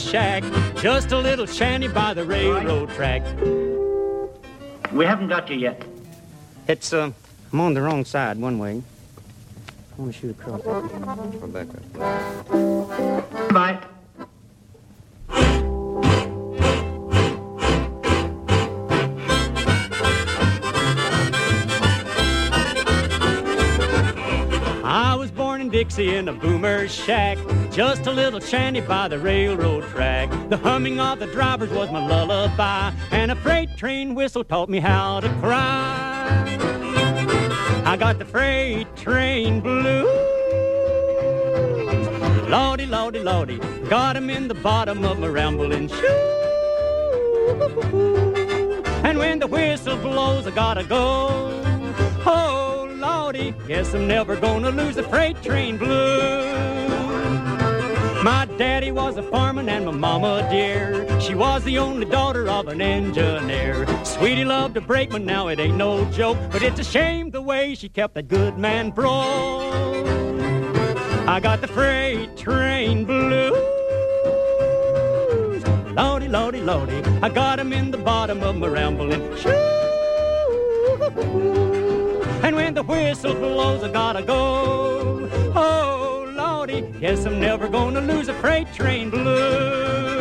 shack, just a little shanty by the railroad track. We haven't got you yet. It's, I'm on the wrong side, one way. I want to shoot across. Come back up. Bye. I was born in Dixie in a boomer's shack, just a little shanty by the railroad track. The humming of the drivers was my lullaby, and a freight train whistle taught me how to cry. I got the freight train blues. Lordy, lordy, lordy, got 'em in the bottom of my rambling shoe. And when the whistle blows, I gotta go. Oh, lordy, guess I'm never gonna lose the freight train blues. My daddy was a fireman and my mama dear, she was the only daughter of an engineer. Sweetie loved a brakeman, now it ain't no joke, but it's a shame the way she kept that good man broke. I got the freight train blues. Lordy, lordy, lordy, I got 'em in the bottom of my rambling shoe. And when the whistle blows, I gotta go. Oh, lordy, guess I'm never gonna lose a freight train blues.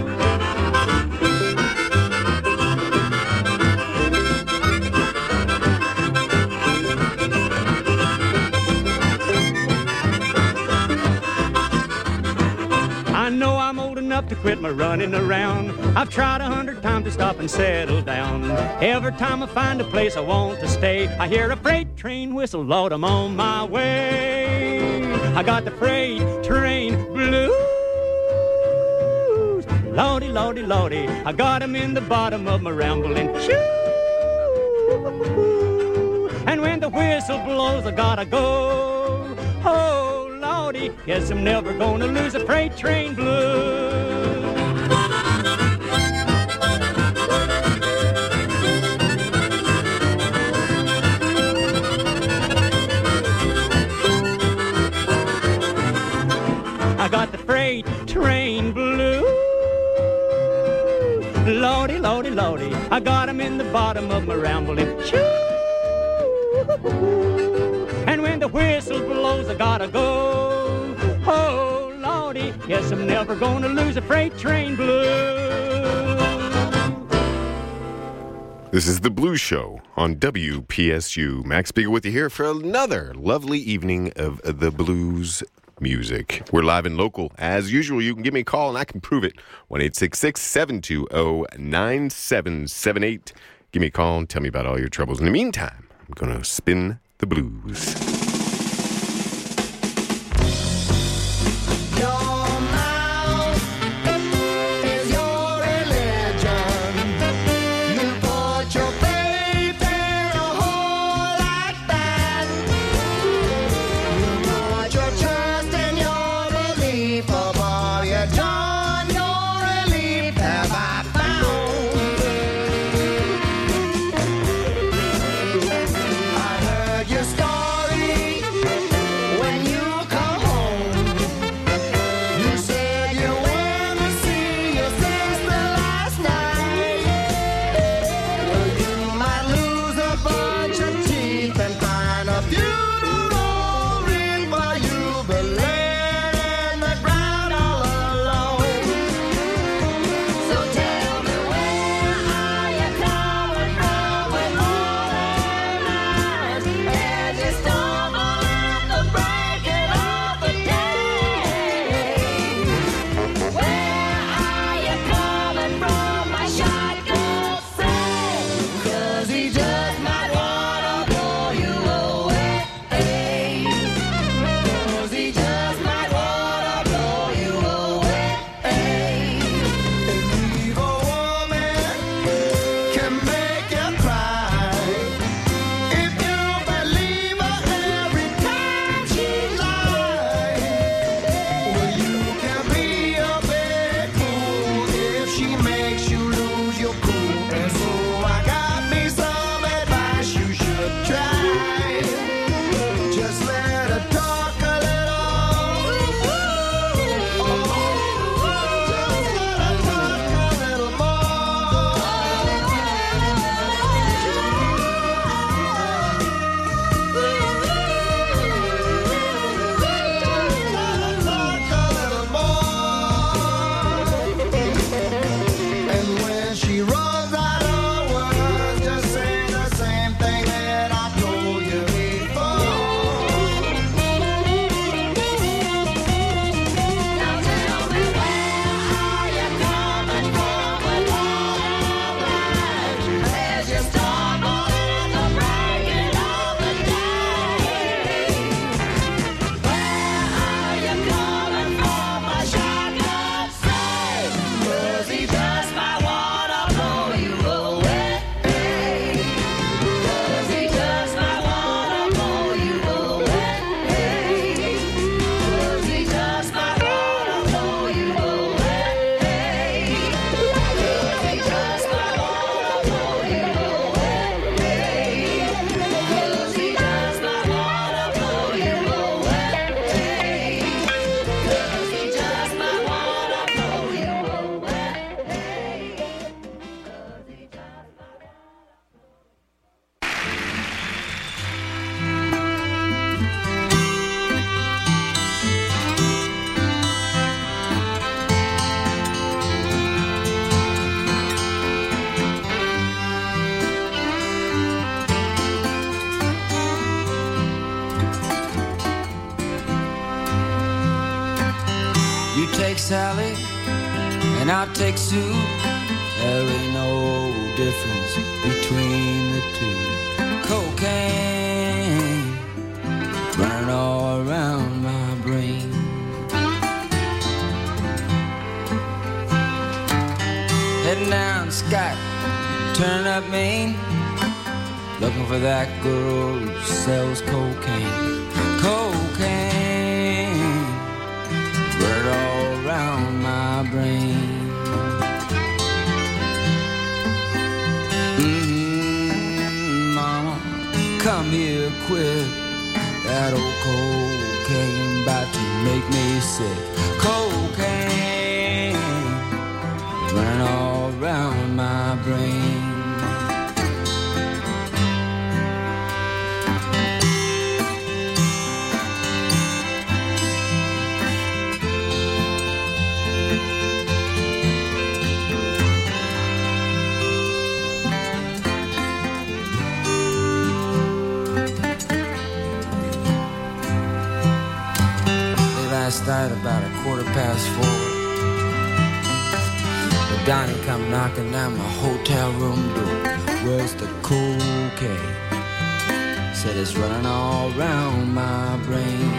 I know I'm old enough to quit my running around. I've tried 100 times to stop and settle down. Every time I find a place I want to stay, I hear a freight train whistle, Lord, I'm on my way. I got the freight train blues. Lordy, lordy, lordy, I got 'em in the bottom of my rambling shoe. And when the whistle blows, I gotta go. Oh, lordy, guess I'm never gonna lose a freight train blues. I got the freight train blues. Lordy, lordy, lordy, I got 'em in the bottom of my rambling shoe. And when the whistle blows, I gotta go. Oh, lordy, guess I'm never gonna lose a freight train blues. This is The Blues Show on WPSU. Max Spiegel with you here for another lovely evening of the blues music. We're live and local. As usual, you can give me a call and I can prove it. 1-866-720-9778. Give me a call and tell me about all your troubles. In the meantime, I'm going to spin the blues. Your story Sally, and I'll take Sue. There ain't no difference between the two. Cocaine running all around my brain. Heading down Scott, turning up Maine, looking for that girl who sells cocaine. Cocaine running all around my brain. Mama, come here quick. That old cocaine about to make me sick. Cocaine running all around my brain. Last night about 4:15, Donnie come knocking down my hotel room door. Where's the cocaine? Said it's running all around my brain.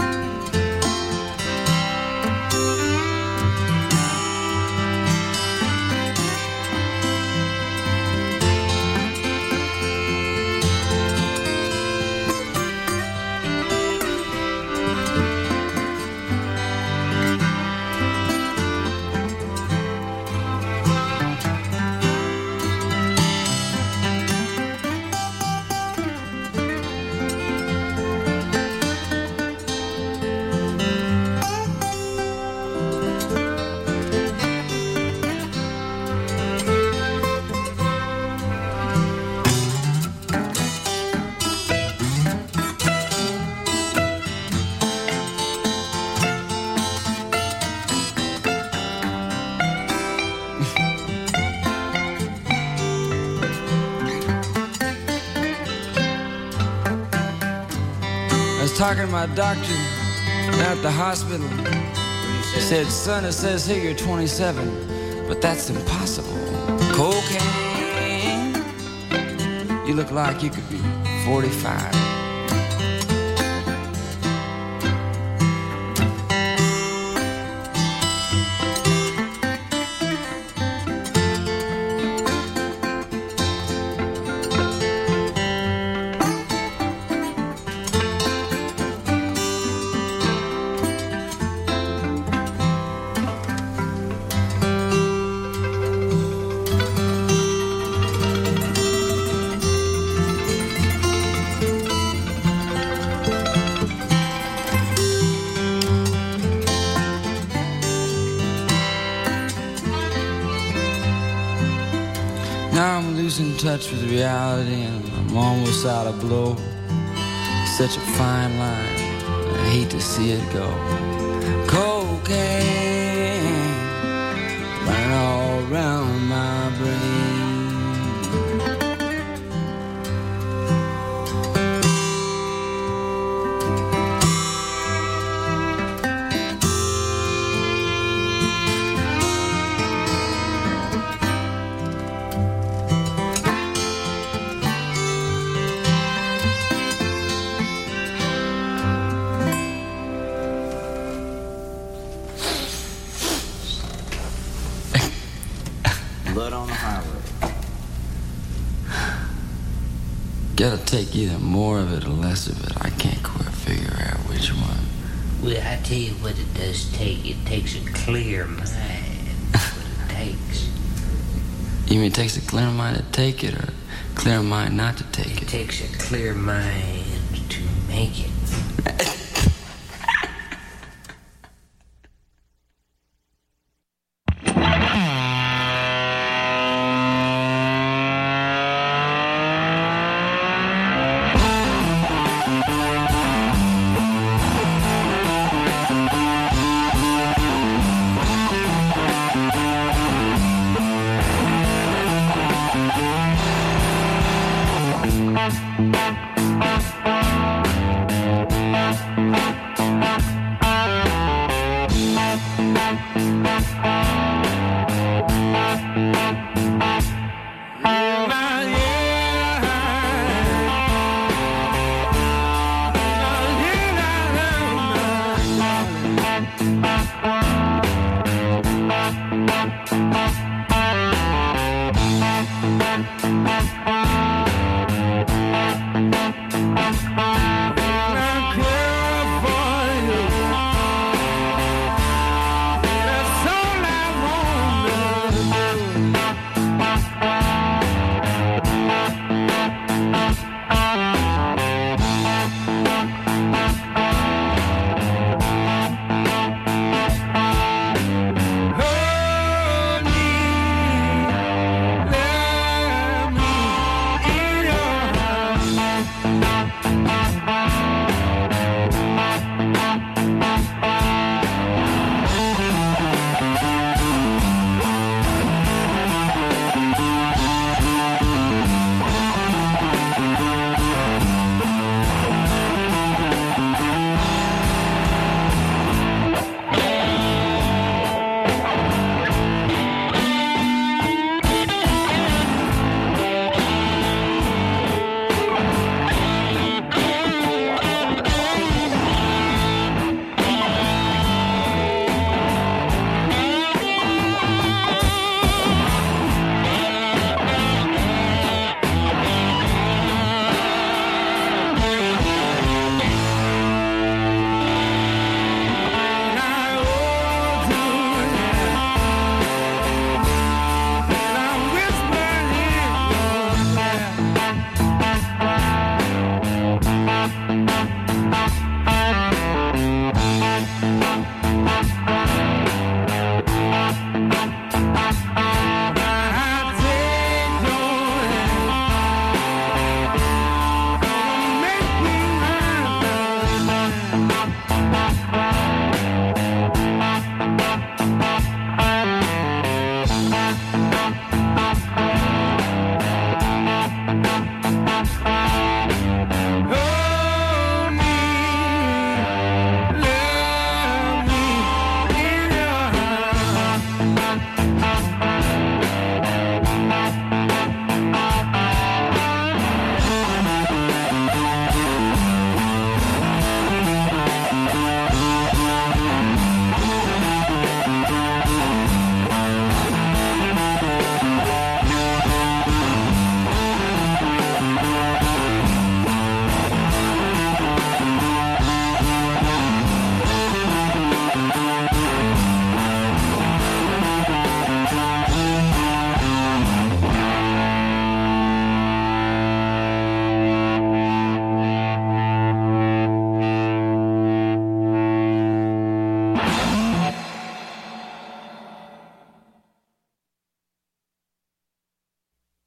Talking to my doctor at the hospital. He said, son, it says here you're 27, but that's impossible. Cocaine, you look like you could be 45. Now I'm losing touch with reality and I'm almost out of blow. Such a fine line, I hate to see it go. Cocaine running all around my brain. Blood on the highway. Gotta take either more of it or less of it. I can't quite figure out which one. Well, I tell you what it does take. It takes a clear mind. That's what it takes. You mean it takes a clear mind to take it or a clear mind not to take it? It takes a clear mind to make it.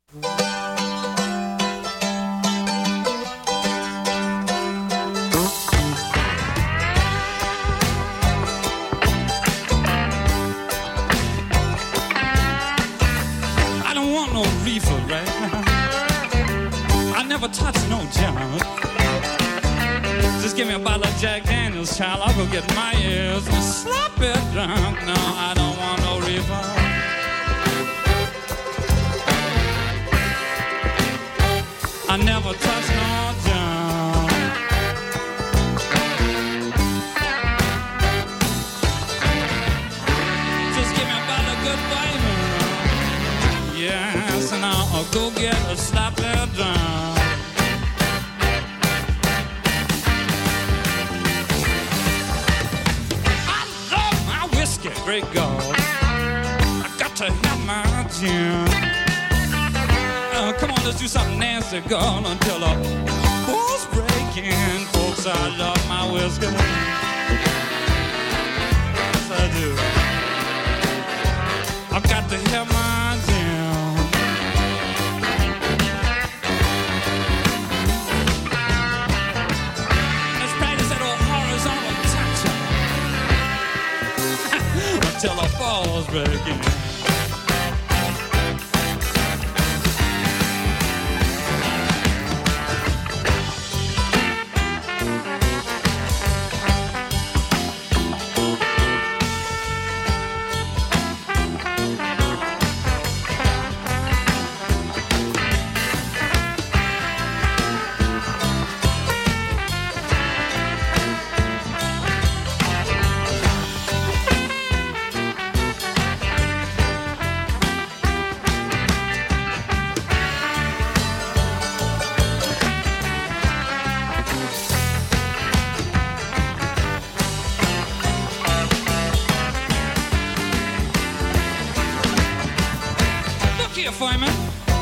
I don't want no reefer right now. I never touch no junk. Just give me a bottle of Jack Daniels, child. I'll go get my ears and slap it drunk. No, I don't want no reefer. I never touch no junk. Just give me a bottle of good baby. Yes, and I'll go get a slap it drunk. Great God, I got to have my gin. Come on, let's do something nasty, girl, until the who's breaking. Folks, I love my whiskey. Yes, I do. I've got to have my gin. Let's practice that old horizontal touch until the falls breaking. Fireman.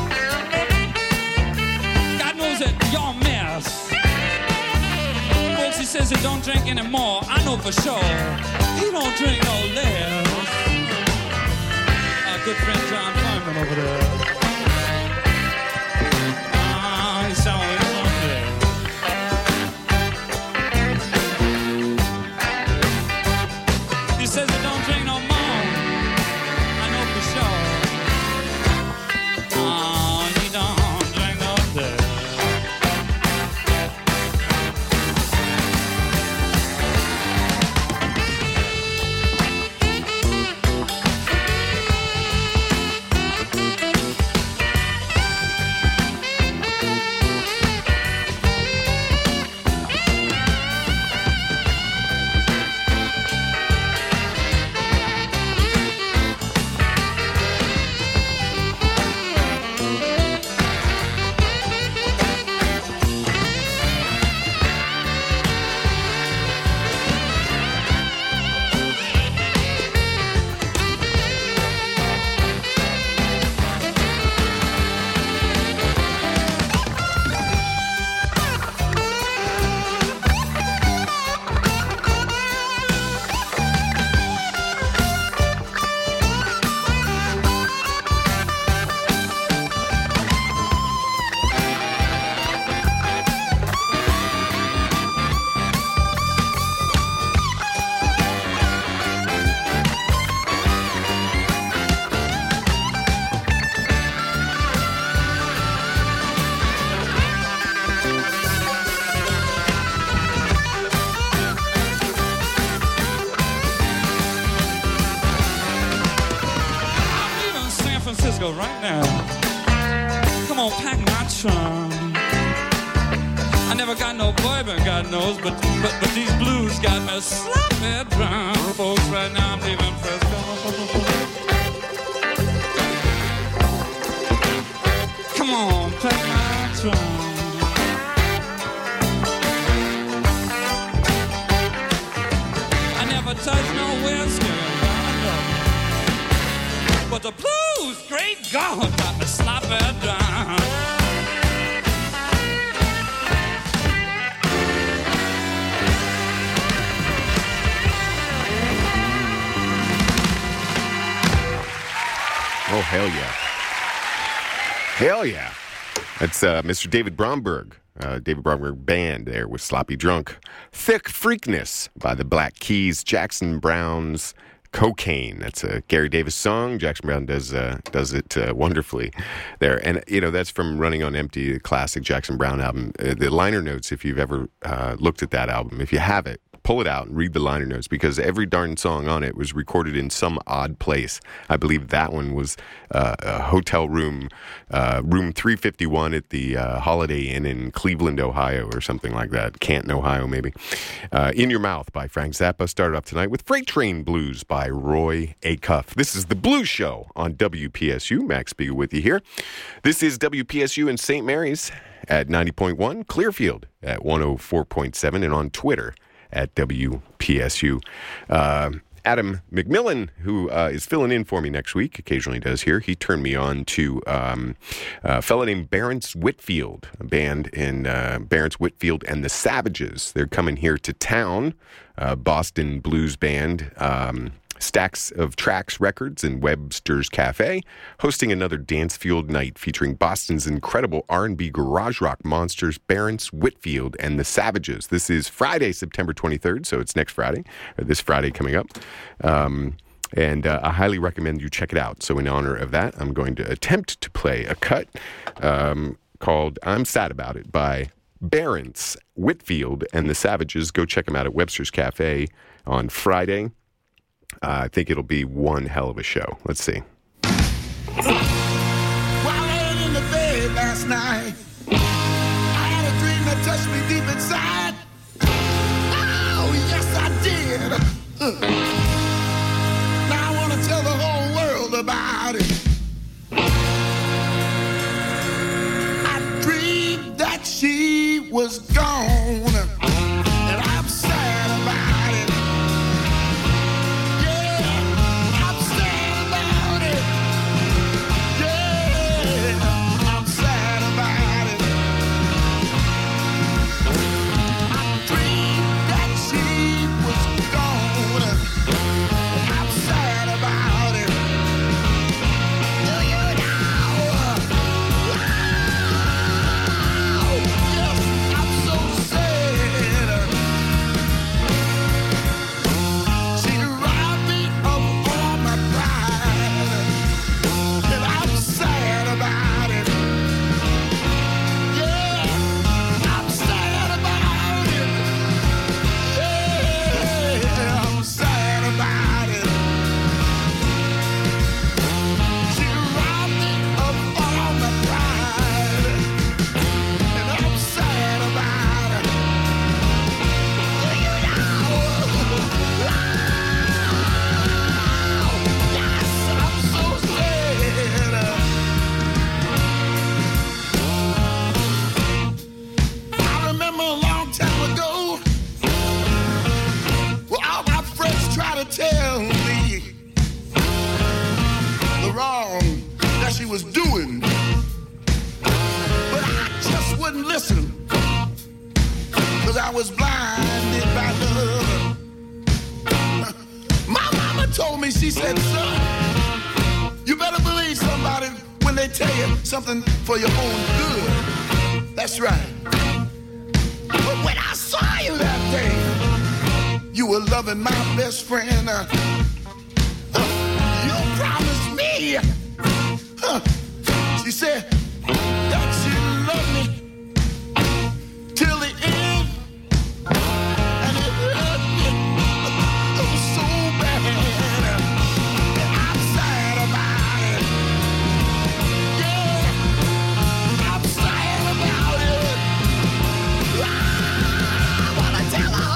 God knows that y'all mess. Folks, he says he don't drink anymore. I know for sure he don't drink no less. Our good friend John Fireman over there. He's always on there. He says he don't drink no more. I know for sure. Right now, come on, pack my trunk. I never got no bourbon, God knows, but these blues got me sloppy drunk. Folks, right now I'm leaving Fresco. Come on, pack my trunk. I never touched no whiskey, but the blues, great God, got me sloppy drunk. Oh, hell yeah. Hell yeah. That's Mr. David Bromberg. David Bromberg Band there with Sloppy Drunk. Thick Freakness by the Black Keys. Jackson Brown's Cocaine. That's a Gary Davis song. Jackson Brown does it wonderfully there. And, that's from Running on Empty, the classic Jackson Brown album. The liner notes, if you've ever looked at that album, if you have it, pull it out and read the liner notes, because every darn song on it was recorded in some odd place. I believe that one was a hotel room, room 351 at the Holiday Inn in Cleveland, Ohio, or something like that. Canton, Ohio, maybe. In Your Mouth by Frank Zappa started off tonight with Freight Train Blues by Roy Acuff. This is The Blues Show on WPSU. Max Spiegel with you here. This is WPSU in St. Mary's at 90.1, Clearfield at 104.7, and on Twitter at WPSU. Adam McMillan, who is filling in for me next week, occasionally does here, he turned me on to a fellow named Barrence Whitfield, a band in Barrence Whitfield and the Savages. They're coming here to town, Boston blues band, Stacks of Tracks Records in Webster's Cafe, hosting another dance-fueled night featuring Boston's incredible R&B garage rock monsters, Barrence Whitfield and the Savages. This is Friday, September 23rd, so it's next Friday, or this Friday coming up. And I highly recommend you check it out. So in honor of that, I'm going to attempt to play a cut called I'm Sad About It by Barrence Whitfield and the Savages. Go check them out at Webster's Cafe on Friday. I think it'll be one hell of a show. Let's see. While laying in the bed last night, I had a dream that touched me deep inside. Oh, yes, I did. Now I want to tell the whole world about it. I dreamed that she was gone, and I'm sad about it. Tell me the wrong that she was doing, but I just wouldn't listen, cause I was blinded by love. My mama told me, she said, son, you better believe somebody when they tell you something for your own good. That's right. But when I saw you that day, you were loving my best friend. You promised me. She said that she loved me till the end. And it hurt me so bad. And I'm sad about it. Yeah, I'm sad about it. I wanna tell her.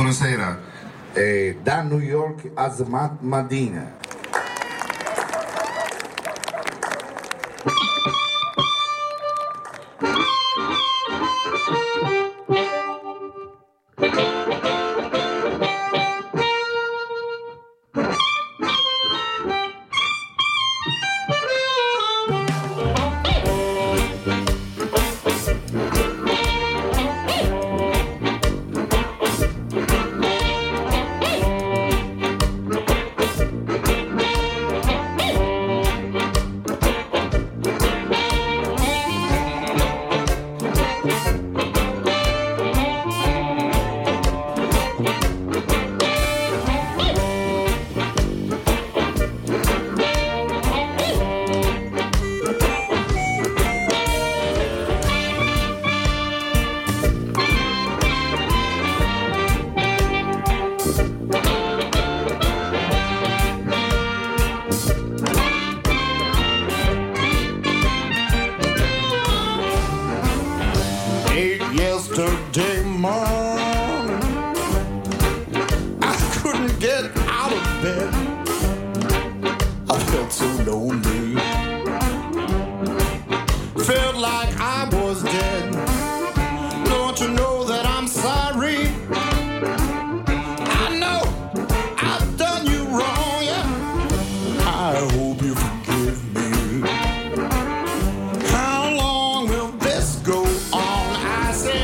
Buonasera, da New York Azmat Madina. yesterday morning, I couldn't get out of bed. I felt so lonely. Felt like I was dead. Don't you know that I'm sorry? I know I've done you wrong, yeah. I hope you forgive me. How long will this go on? I said.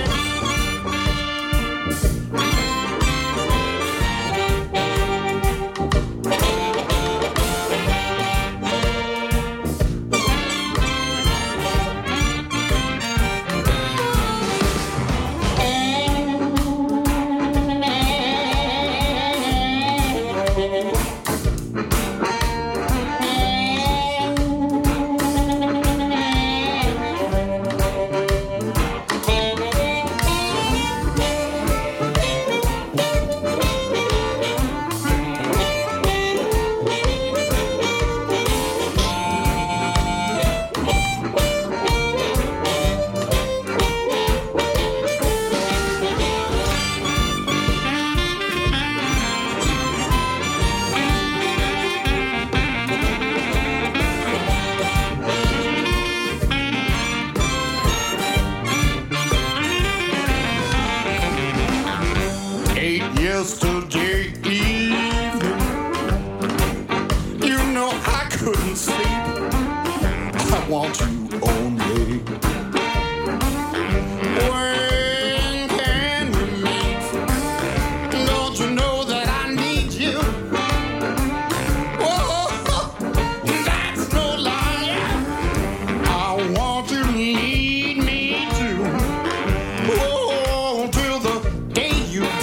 Yesterday evening, you know I couldn't sleep. I want you only. When can we meet? Don't you know that I need you? Oh, that's no lie. I want you to need me too. Oh, till the day you die.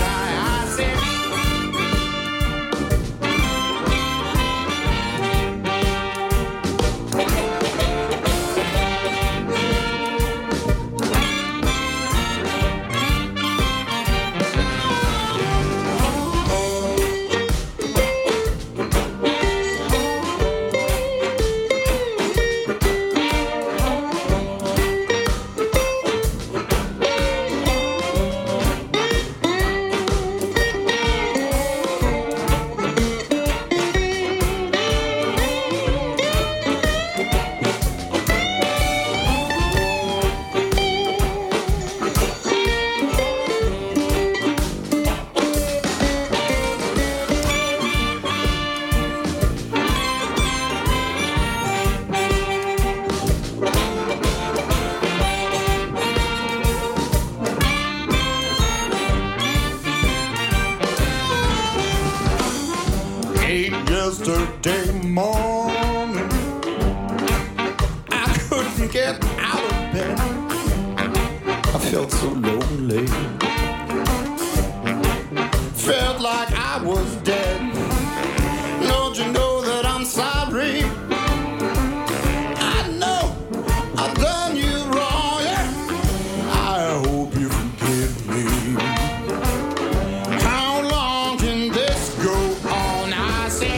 Yesterday morning, I couldn't get out of bed. I felt so lonely. Felt like I was dead. Don't you know that I'm sorry? I know I've done you wrong, yeah. I hope you forgive me. How long can this go on? I said.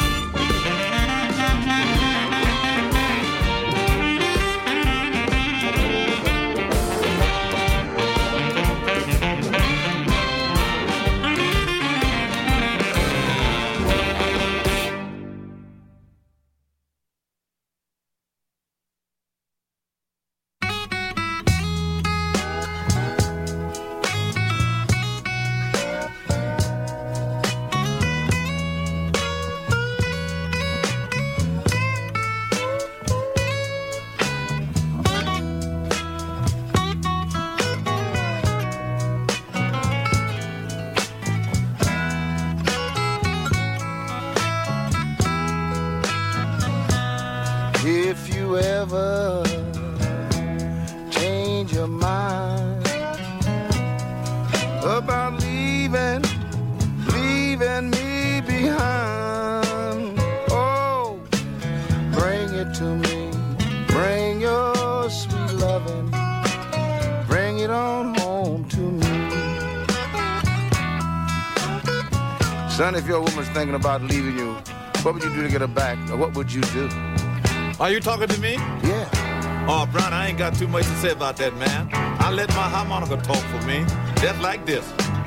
If you ever change your mind about leaving me behind, oh, bring it to me. Bring your sweet loving. Bring it on home to me. Son, if your woman's thinking about leaving you, what would you do to get her back? Or what would you do? Are you talking to me? Yeah. Oh, Brown, I ain't got too much to say about that, man. I let my harmonica talk for me, just like this.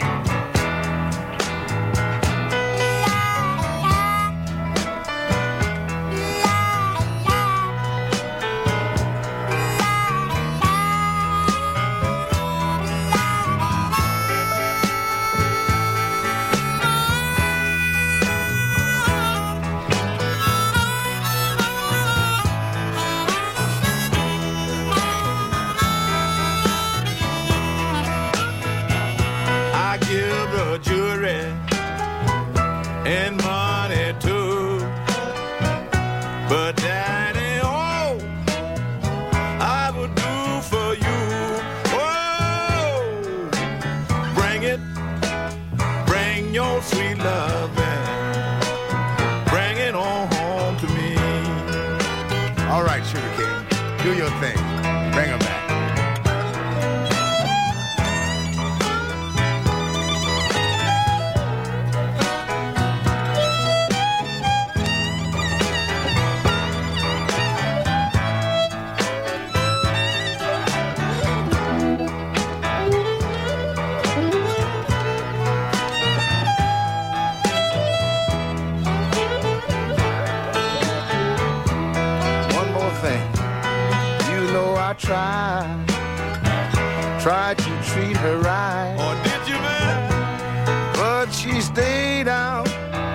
Tried to treat her right. Oh, did you, man? But she stayed out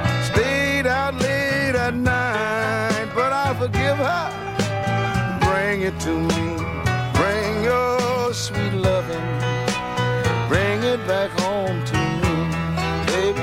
late at night. But I forgive her. Bring it to me. Bring your sweet loving. Bring it back home to me, baby.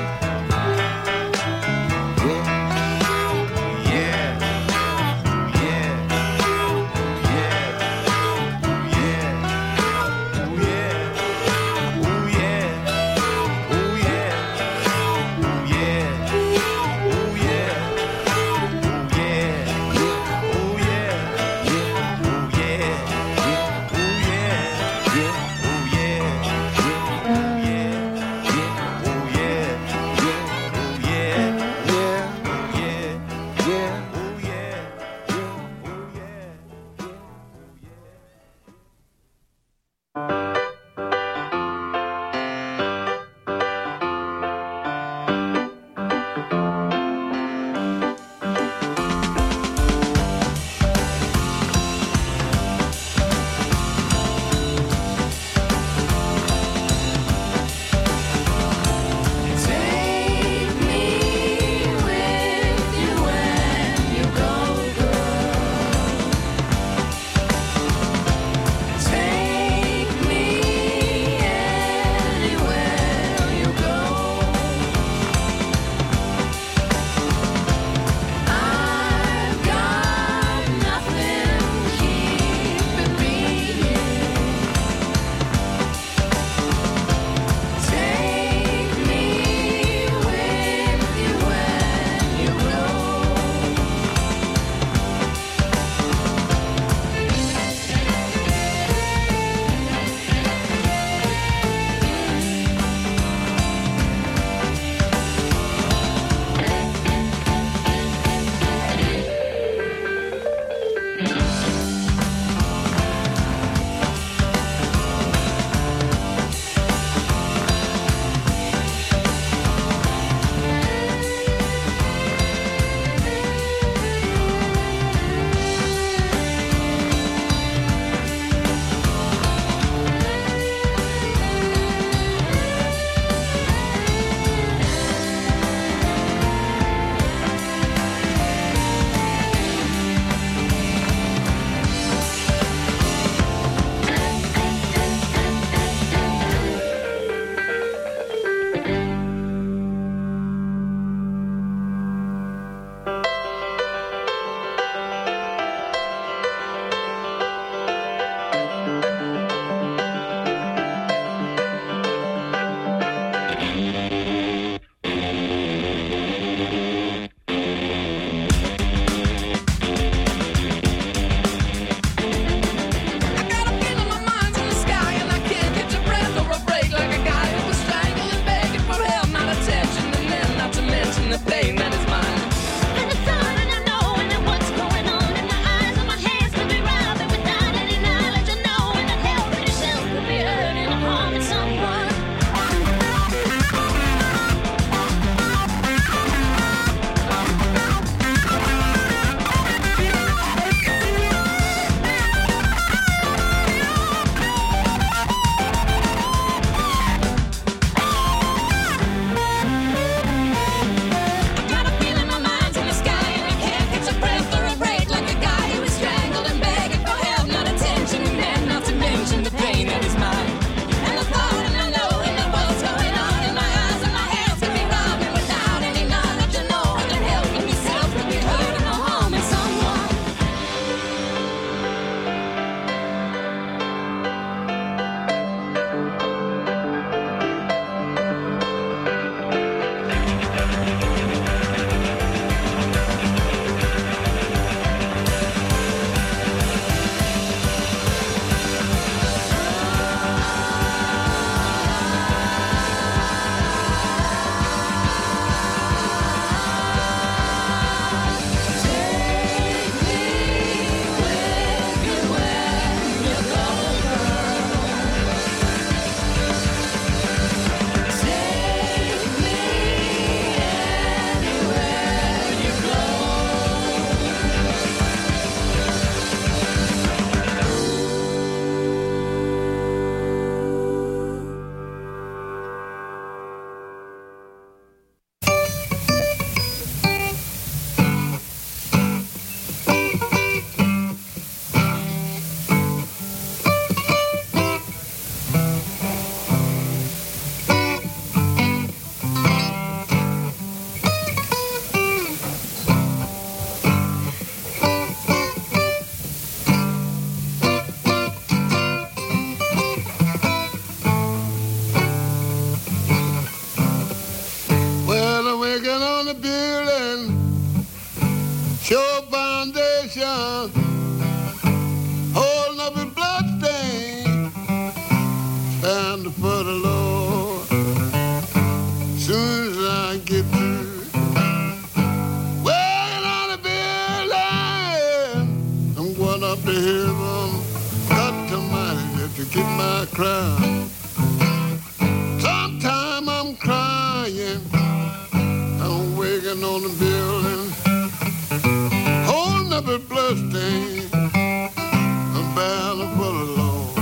bound, holding up his bloodstain, stand for the Lord. Soon as I get through, working on the building, I'm going up to heaven. Got to mighty to get my crown. Sometime I'm crying, I'm waking on the building, holding up a bloodstain, I'm bound for the Lord.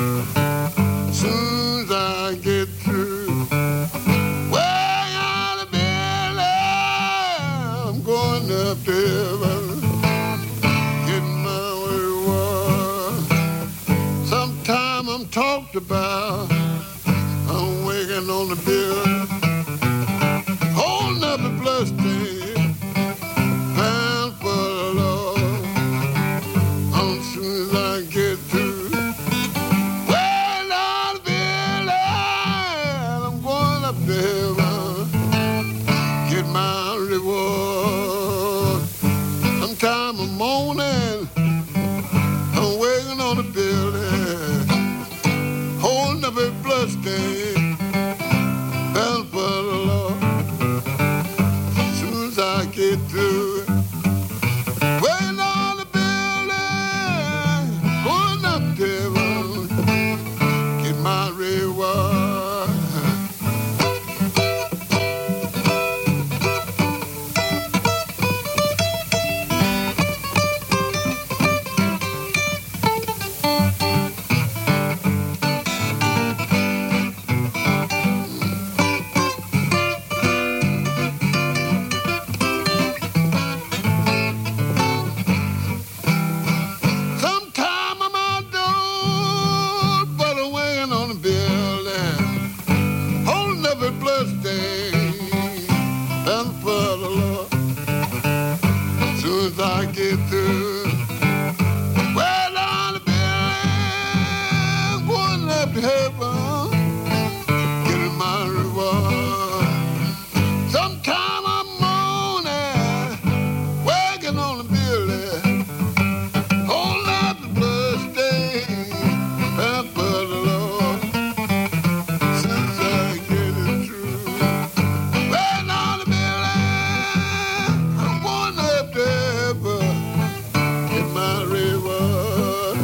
Soon as I get through, way out of building, I'm going up to heaven, getting my reward. Sometime I'm talked about, I'm waking on the building, holding up a bloodstain, bound for the Lord. As soon as I get through, well, on the building, I'm going up to heaven, get my reward. Sometime I'm moaning, I'm waking on the building, holding up a bloodstain, bound for the Lord. As soon as I get through, waiting on the building, going up to heaven, get my reward. Sometime I'm outdoors, but I'm waiting on the building, holding up a bloodstain, and for the Lord. As soon as I get through, well, on the building, going up to heaven, getting my reward. Sometime I'm moaning, working on the building, hold up the bloodstain, and for the Lord. Since I get it through, well, on the building, I'm going up to heaven, get my reward.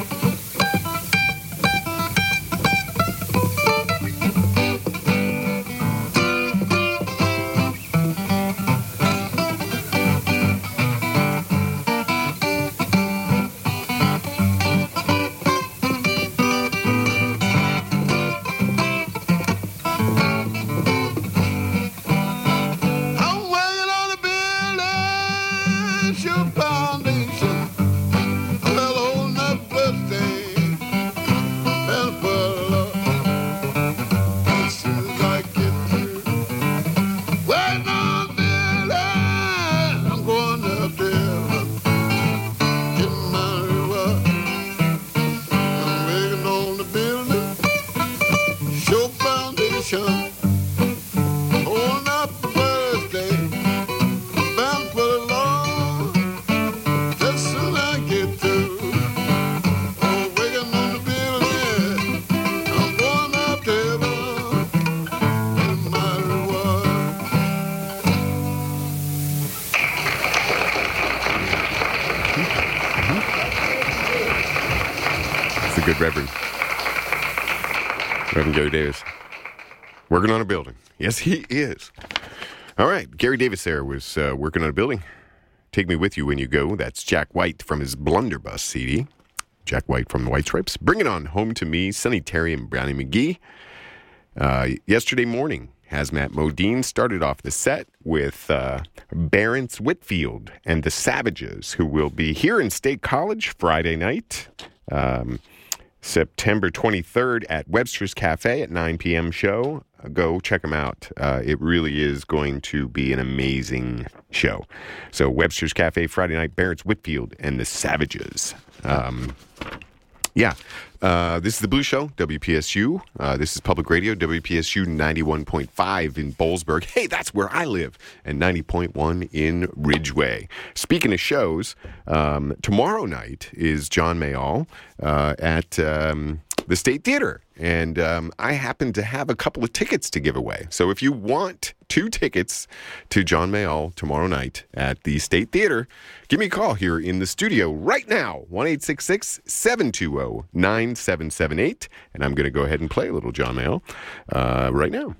I'm waiting on the building, sure foundation, well, holding up bloodstain, and for the Lord. As soon as I get through, waiting on the building, I'm going up there, getting my reward. I'm waiting on the building, sure foundation, holding up the birthday, bound for the Lord. Just soon I get through, oh, waking on the building, I'm going up to heaven, getting my reward. It's a good Reverend. Reverend Gary Davis. Working on a building. Yes, he is. All right. Gary Davis there was working on a building. Take Me With You When You Go. That's Jack White from his Blunderbuss CD. Jack White from the White Stripes. Bring It On Home to Me, Sonny Terry and Brownie McGee. Yesterday morning, Hazmat Modine started off the set with Barrence Whitfield and the Savages, who will be here in State College Friday night, September 23rd at Webster's Cafe at 9 p.m. show. Go check them out. It really is going to be an amazing show. So Webster's Cafe Friday night, Barrence Whitfield and the Savages. Yeah. This is the Blue Show, WPSU. This is Public Radio, WPSU 91.5 in Boalsburg. Hey, that's where I live. And 90.1 in Ridgeway. Speaking of shows, tomorrow night is John Mayall at the State Theater. And I happen to have a couple of tickets to give away. So if you want 2 tickets to John Mayall tomorrow night at the State Theater, give me a call here in the studio right now, 1-866-720-9778. And I'm going to go ahead and play a little John Mayall right now.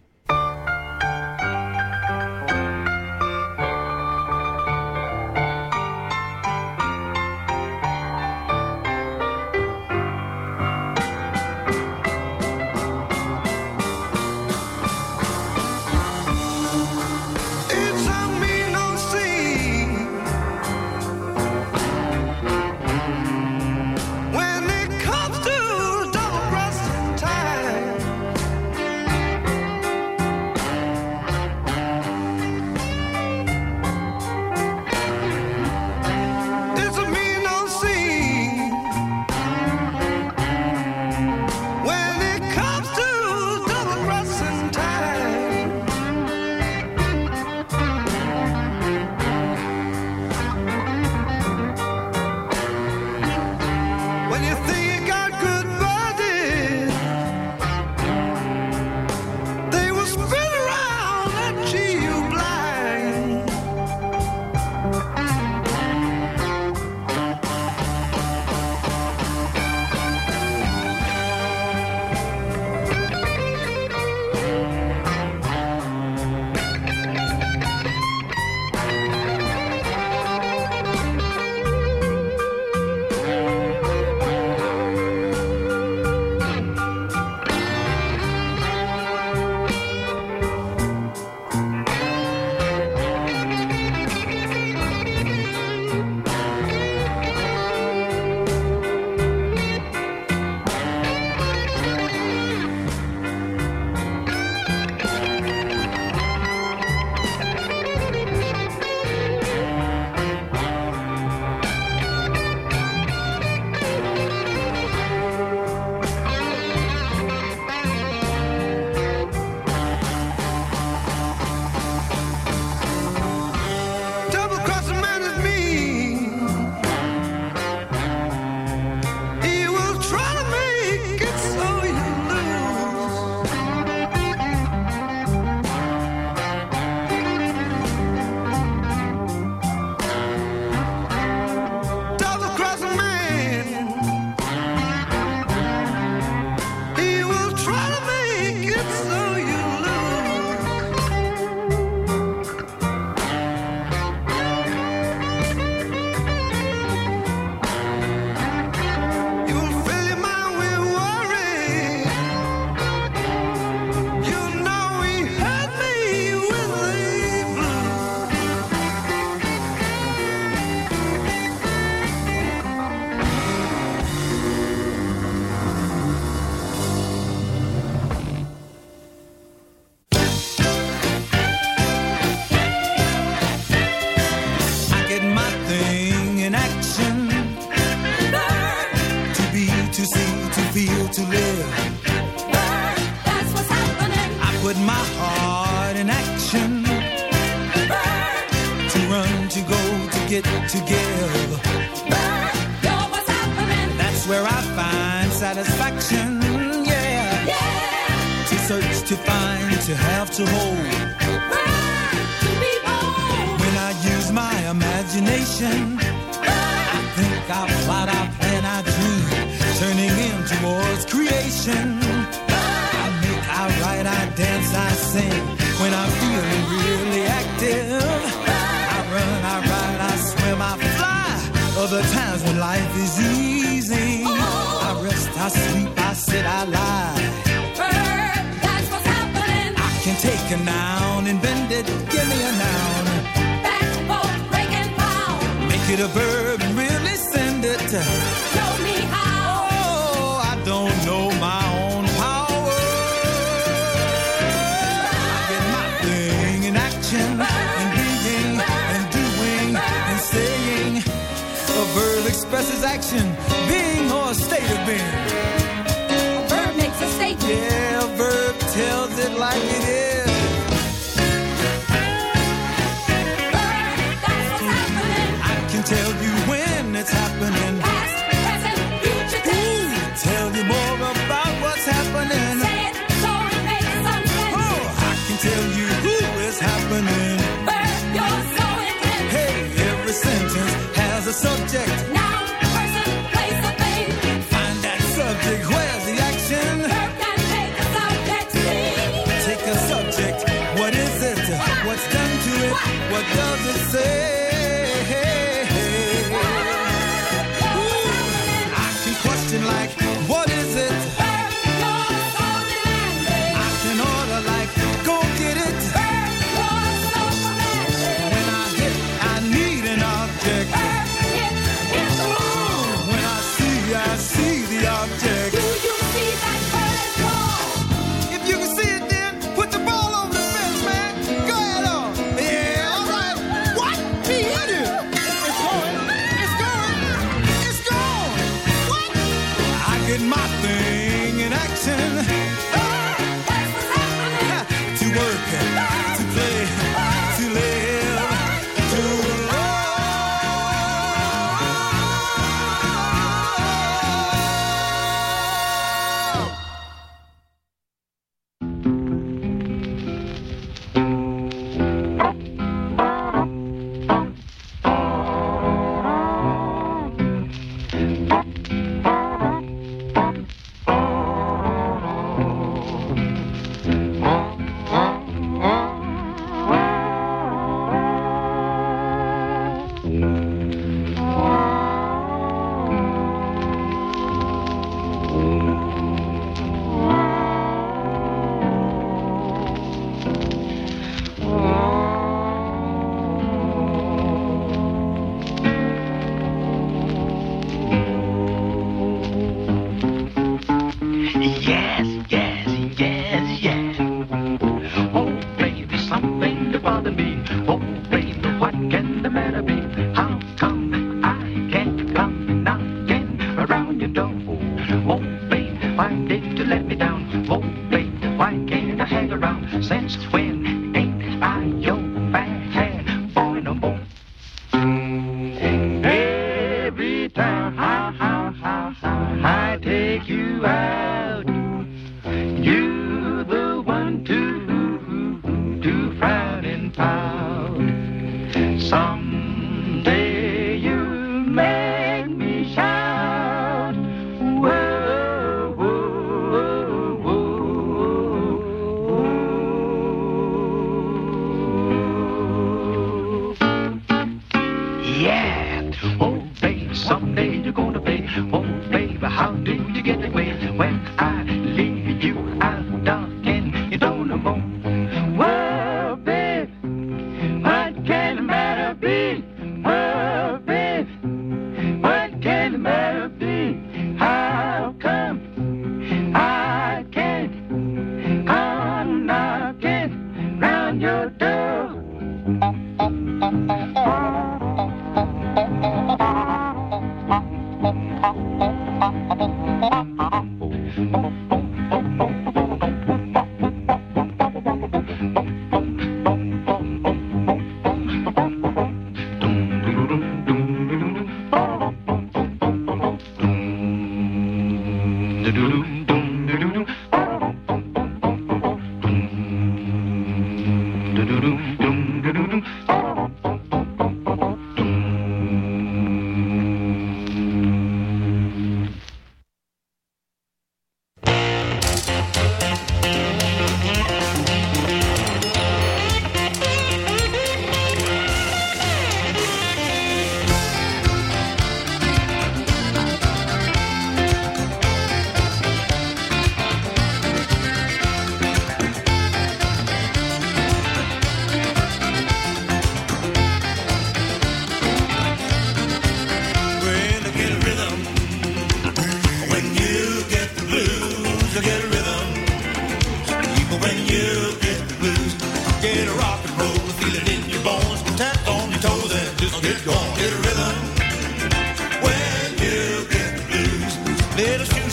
And being and doing and saying a verb. verb expresses action, being or a state of being. A verb makes a statement. Yeah, a verb tells it like it is. Verb, that's what's happening. I can tell you when it's happening. Past, present, future tense. Tell you more about what's happening. Say it so it makes some sense. Oh, I can tell you who is happening. Verb, you're so intense. Hey, every sentence has a subject. Noun, person, place, or thing. Find that subject, where's the action? Verb can take a subject scene. Take a subject, what is it? What's done to it? What does it say? Ooh, I can question like, what is it? Verb, you're so demanding. I can order like, go get it. Verb, you're so commanding. When I hit, I need an object. Verb, hit the wall. When I see the object. Do you see that bird ball? If you can see it, then put the ball over the fence, man. Go ahead on. Yeah, all right. What? He hit it. It's going. It's going. It's going. What? I get my thing in action. That's what's happening. To work, to play, to live, to love. Yes, yes, yes, yes. Oh, baby, something to bother me. Oh, baby, what can the matter be? How come I can't come knocking around your door? Oh, baby, why did you let me down? Oh, baby, why can't I hang around? Since when ain't I your bad boy no more? Every time I take you out, you're the one to frown and pout. Someday you make me shout. Whoa, whoa, whoa, whoa. Yeah. Oh, baby, someday you're gonna pay. Oh, baby, how do you get away when I leave you out dark and you don't know more? Whoa, baby, what can the matter be? Whoa, baby, what can the matter be? How come I can't come knocking round your door?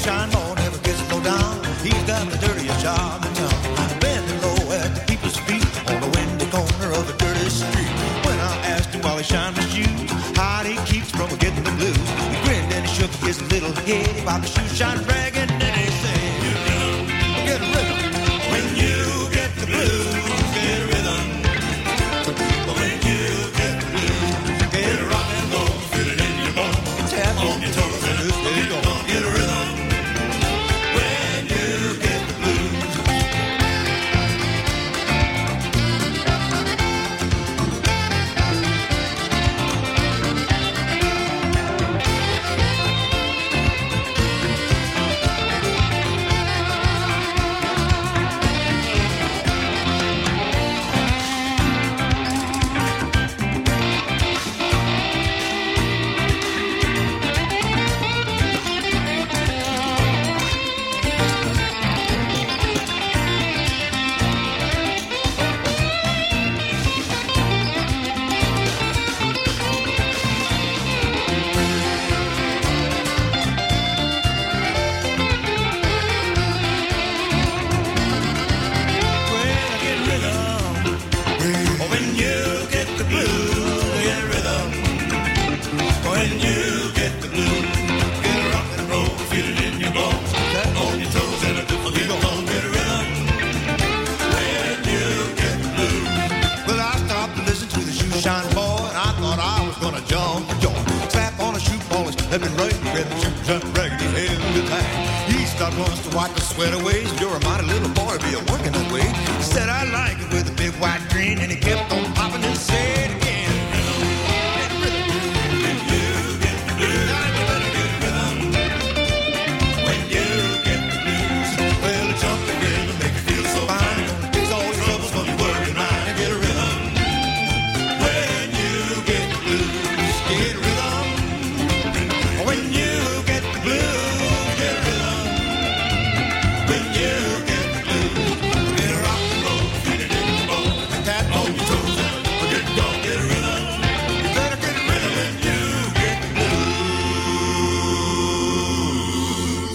shoeshine boy never gets no down. He's got the dirtiest job in town. Bending low at the people's feet on the windy corner of a dirty street. When I asked him while he shined his shoes how he keeps from getting the blues, he grinned and he shook his little head about the shoeshine rag, and then he said, get a rhythm. When you get the blues, get a rhythm. When you get the blues, get a rock and roll, feel it in your bones. Tap on your toes and just let it go. Get a rhythm. When you get the blues. Let me right grab the shoes and raggedy head the time. He stopped once to wipe the sweat away. You're a mighty little boy, be a working that way. He said I like it with a big white grin, and he kept on popping and said again. When you get the blues, you better get rhythm. When you get the blues, well, it's something that'll make you feel so fine. Gonna fix all your troubles from your working mind and get a rhythm. When you get the blues, get rhythm. When you get the blues, get rhythm. When you get the blues, get a rock and roll, feel it in your bones. Tap on your toes and forget to go get a rhythm. You better get a rhythm when you get the blues.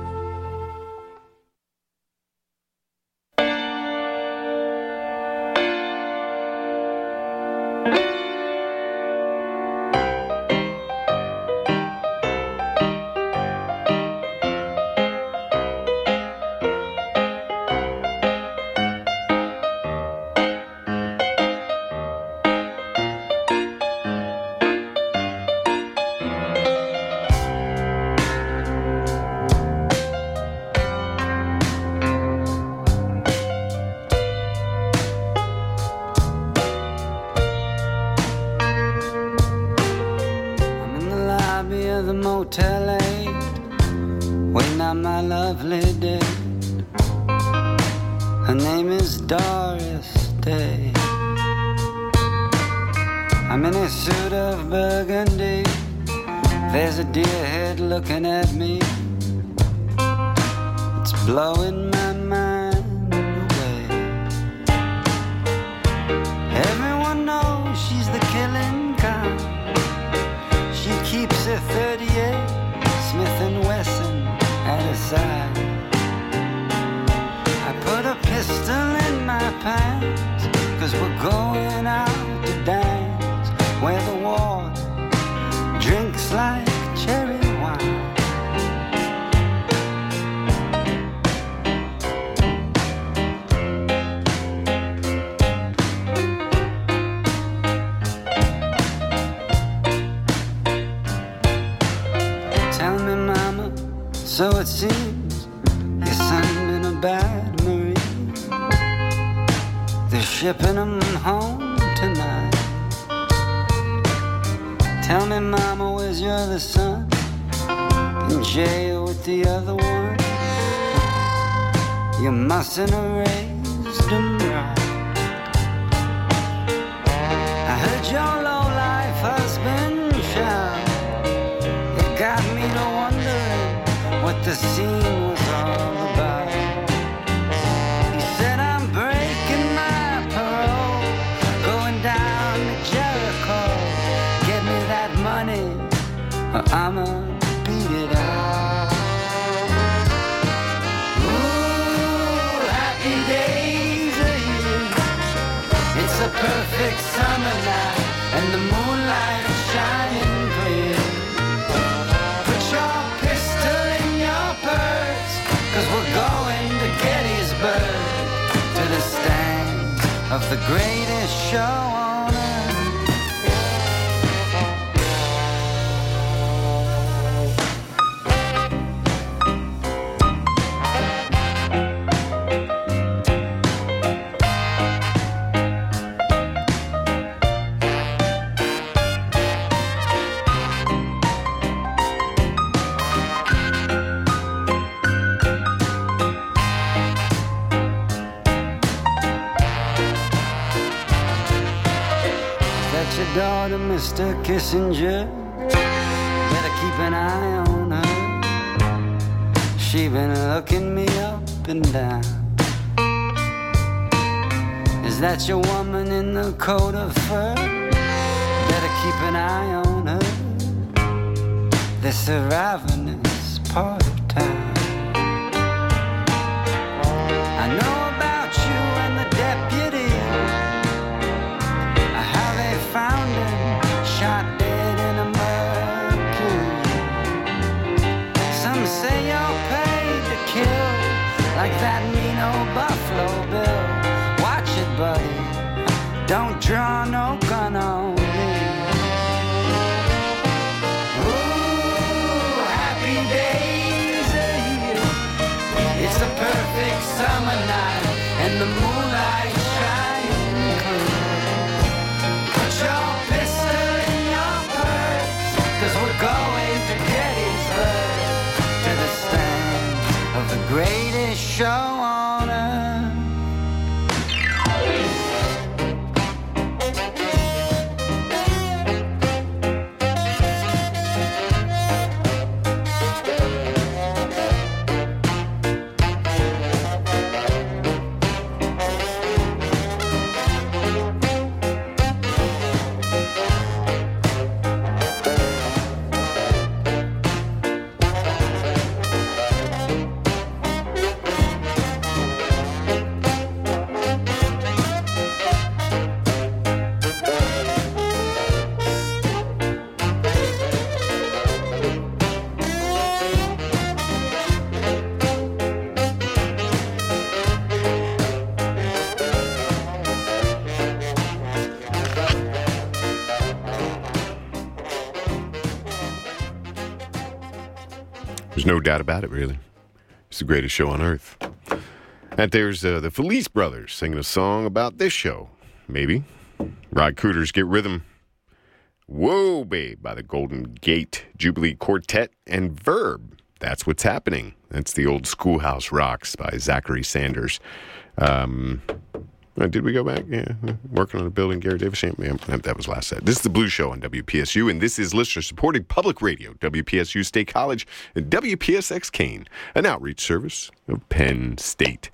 I'm in the lobby of the Motel 8, waiting on my lovely date. Her name is Doris Day. I'm in a suit of burgundy. There's a deer head looking at me. It's blowing my mind away. Everyone knows she's the killing kind. She keeps a 38 Smith & Wesson at her side. I put a pistol in my pants, 'cause we're going out to dance where the water drinks like cherry wine. Tell me, mama, so it seems your son been a bad Marine. They're shipping him home tonight. Tell me, mama, where's your other son? In jail with the other one. You mustn't have raised him right. I heard your low-life husband shout. It got me to wondering what the scene was all about. He said, I'm breaking my parole, going down to Jericho. Get me that money, or I'ma beat it out. perfect summer night, and the moonlight is shining clear. Put your pistol in your purse, 'cause we're going to Gettysburg, to the stand of the greatest show on earth. Your daughter, Mr. Kissinger, better keep an eye on her. She been looking me up and down. Is that your woman in the coat of fur? Better keep an eye on her. This arriving is part of town. I know about you and the deputy, found him shot dead in a Mercury. Some say you're paid to kill, like that mean old Buffalo Bill. Watch it, buddy, don't draw no gun on me. Ooh, happy days are here. It's the perfect summer night, and the moonlight shining clear. Your pistol in your purse, 'cause we're going to Gettysburg, to the stand of the greatest show on earth. There's no doubt about it, really. It's the greatest show on earth. And there's the Felice Brothers singing a song about this show, maybe. Rod Cooder's Get Rhythm. Whoa, Babe, by the Golden Gate Jubilee Quartet, and Verb. That's What's Happening. That's the old Schoolhouse Rocks by Zachary Sanders. Did we go back? Yeah. Working on a building, Gary Davis. Yeah, that was last set. This is the Blues Show on WPSU, and this is listener-supported public radio, WPSU State College, and WPSX Kane, an outreach service of Penn State.